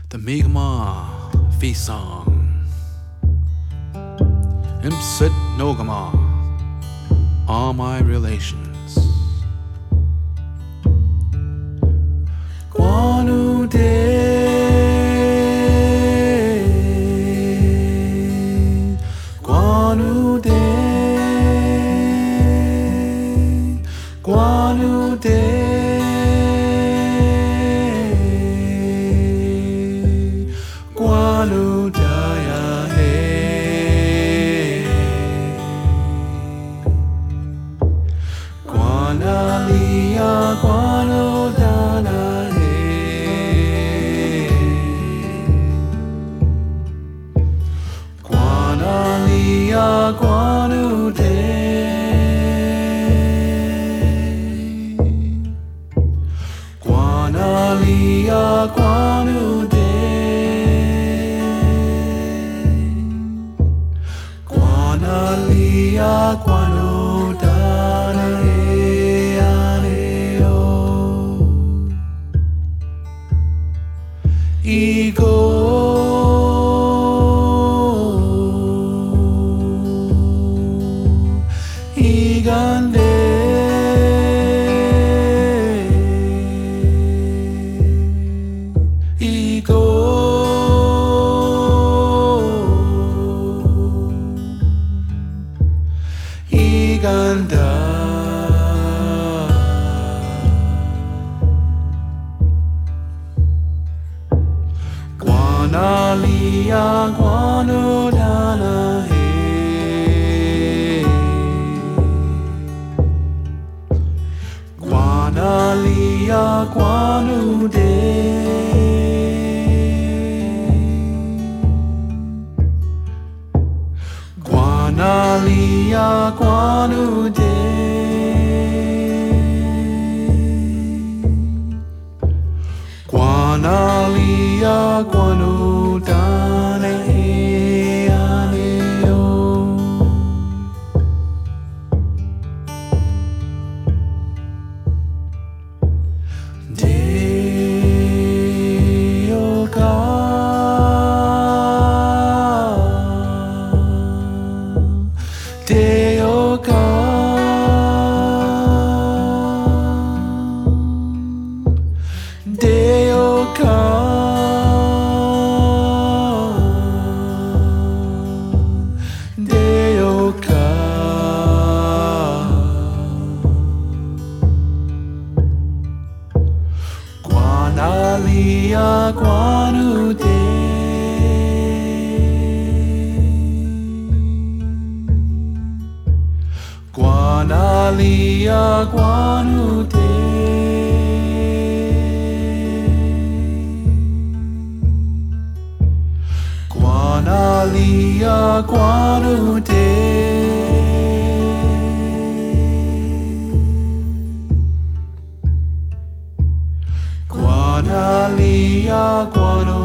The Mi'kmaq feast song. Imsit Nogama, all my relations. Guanu de, Guanu de, Guanu de. Guanu daya hey, Guanalia guanu dana hey, Guanalia guanu de, Guanalia guanu de. Guanalia guanu dana e aneo ego igande ego Iganda Guanalia guanu dana hey, Guanalia guanu de, Guanalia guanu de, Guanalia guanu dana e aneo Deoka Deoka Deoka Deoka Guanalia guanu de, Guanalia guanu de, Guanalia guanu de, Guanalia guanu